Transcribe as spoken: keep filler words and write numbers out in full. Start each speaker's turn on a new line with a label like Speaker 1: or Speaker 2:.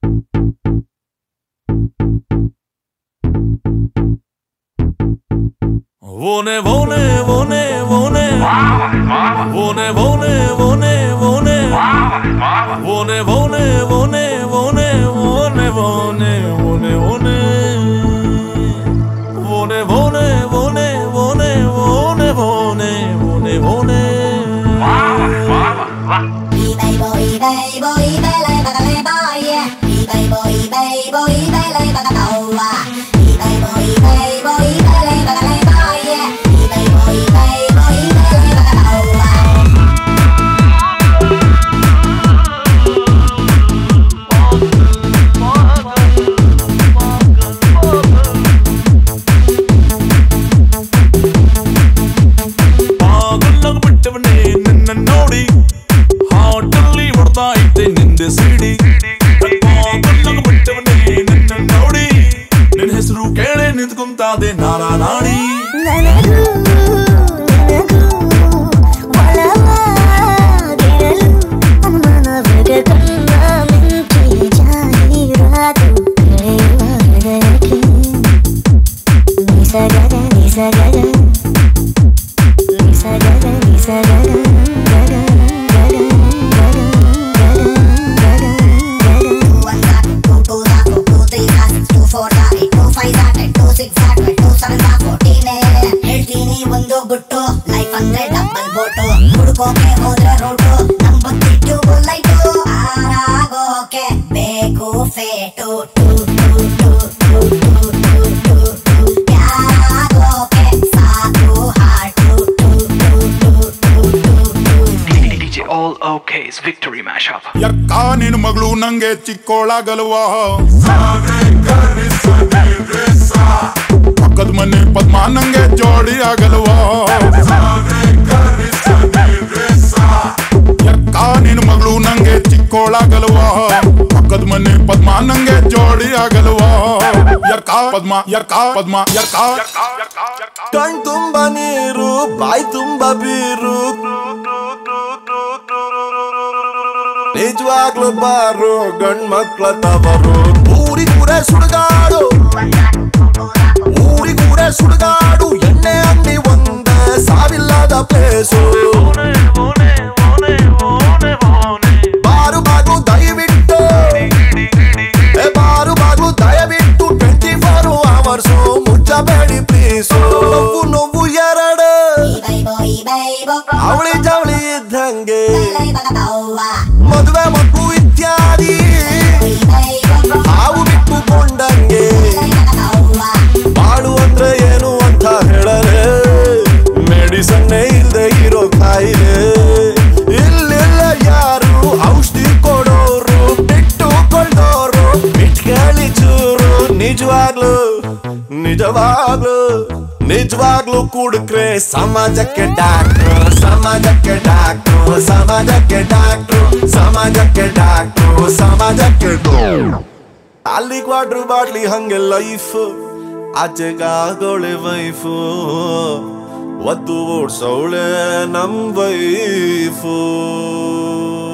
Speaker 1: Vone, vone, vone, vone. Vone, vone, vone, vone. Vone, vone, vone, vone, vone, vone, vone, vone. Vone, vone, vone, vone, vone, vone, vone, vone.
Speaker 2: eBay boy, eBay boy, eBay lay baka lay boy. eBay boy, eBay boy, eBay lay baka tawa. eBay boy, eBay boy, eBay lay baka lay boy. eBay boy, eBay boy, eBay lay baka tawa.
Speaker 1: ಪಾಗಲ್ನಾಗ ಬಿಟ್ಟವನೇ ನಿನ್ನ ನೋಡಿ ಹಾಟಲ್ಲಿ ಹೊಡ್ತಾ ಇದ್ದೆ ನಿಂದೆ ಸಿಡಿ ಪಾಗಲ್ನಾಗ ಬಿಟ್ಟವನೇ ನಿನ್ನ ನೋಡಿ ನಿನ್ನ ಹೆಸರು ಕೇಳೆ ನಿಂತ್ಕೊಂತಾದೆ ನಾರಾ ನಾಡಿ
Speaker 3: ನನಗೂ ನನಗೂ ಒಳವಾಗಿರಲು ಅನುಮಾನವಾಗ ಕಣ್ಣ ಮಿಂಚಿ ಜಾಹೀರಾತು ಕಳೆಯುವ ಹೃದಯಕ್ಕೆ ನಿಸಗದ ನಿಸಗದ ನಿಸಗದ ನಿಸಗದ ಗಗ ಗಗ ಗಗ ಗಗ ಗಗ ಗಗ
Speaker 2: One that, two two that, two three that, two four that, two five that, two six that, two seven that, fourteen. ಹೇಳ್ತೀನಿ ಒಂದು ಗುಟ್ಟು ಲೈಫ್ ಅಂದ್ರೆ ಡಬಲ್ ಬೋಟು ಹುಡುಕೋಕೆ ಹೋದ್ರೆ ರೋಟು ನಂಬತ್ತಿಟ್ಟು ಲೈಟು ಆರಾಗೋಕೆ ಬೇಕು ಫೇಟು ಟು ಟು ಟು ಟು ಟು ಟು ಟು ಟು ಯಾರಾಗೋಕೆ ಸಾಕು ಹಾಟು ಟು ಟು ಟು ಟು ಟು ಟು
Speaker 4: D J All OK's Victory Mashup.
Speaker 5: ಯಕ್ಕ ನಿನ್ ಮಗಳು ನಂಗೆ ಚಿಕ್ಕೋಳಾಗಲ್ವ ಪಕ್ಕದ ಮನೆ ಪದ್ಮ ನಂಗೆ ಜೋಡಿ ಆಗಲ್ವ ಯಕ್ಕ ನಿನ್ ಮಗಳು ನಂಗೆ ಚಿಕ್ಕೋಳಾಗಲ್ವ ಪಕ್ಕದ ಮನೆ ಪದ್ಮ ನಂಗೆ ಜೋಡಿ ಆಗಲ್ವ ಯಕ್ಕ ಪದ್ಮ ಯಕ್ಕ ಪದ್ಮ ಯಕ್ಕ
Speaker 6: ಕಣ್ ತುಂಬ ನೀರು ಬಾಯಿ ತುಂಬ ಬೀರು ನಿಜವಾಗ್ಲು ಬಾರು ಗಂಡ್ ಮಕ್ಳ ತವರು ಊರಿಗೂರೇ ಸುಡುಗಾಡು ಊರಿಗೂರೇ ಸುಡುಗಾಡು ಎಣ್ಣೆ ಅಂಗಡಿ ಒಂದೇ ಸಾವಿಲ್ಲದ ಪ್ಲೇಸು ಬಾರು ಬಾಗ್ಲು ದಯವಿಟ್ಟು ಏ ಬಾರು ಬಾಗ್ಲು ದಯವಿಟ್ಟು ಟ್ವೆಂಟಿ ಫೋರ್ ಅವರ್ಸು ಮುಚ್ಚಬೇಡಿ ಪ್ಲೀಸು ನೋವು ನೋವು ಎರಡು
Speaker 2: eBay boy, eBay boy,
Speaker 6: ಅವಳಿ ಜವಳಿ ಇದ್ದಂಗೆ
Speaker 2: lay baka tawa.
Speaker 6: ಮದುವೆ ಮಕ್ಕಳು ಇತ್ಯಾದಿ
Speaker 2: eBay boy,
Speaker 6: ಹಾವು ಬಿಟ್ಟುಕೊಂಡಂಗೆ
Speaker 2: lay baka tawa.
Speaker 6: ಬಾಳು ಅಂದ್ರೆ ಏನು ಅಂತ ಹೇಳರೆ ಮೆಡಿಸನ್ನೇ ಇಲ್ದೆ ಇರೋ ಕಾಯಿಲೆ ಇಲ್ಲೆಲ್ಲ ಯಾರು ಔಷಧಿ ಕೊಡೋರು ಬಿಟ್ಟುಕೊಳ್ಳೋರು ಬಿಟ್ಕೇಳಿ ಚೂರು ನಿಜವಾಗ್ಲು ನಿಜವಾಗ್ಲು ನಿಜವಾಗ್ಲು ಕುಡುಕ್ರೆ ಸಮಾಜಕ್ಕೆ ಡಾಕ್ಟ್ರು ಸಮಾಜಕ್ಕೆ ಡಾಕ್ಟ್ರು ಸಮಾಜಕ್ಕೆ ಡಾಕ್ಟ್ರು ಸಮಾಜಕ್ಕೆ ಡಾಕ್ಟ್ರು ಸಮಾಜಕ್ಕೆ ಅಲ್ಲಿ ಕ್ವಾಡ್ರು ಬಾಟ್ಲಿ ಹಂಗೆ ಲೈಫ್ ಆಚೆಗಾಗೋಳೆ ವೈಫು ಒದ್ದು ಓಡ್ಸವಳೆ ನಮ್ ವೈಫು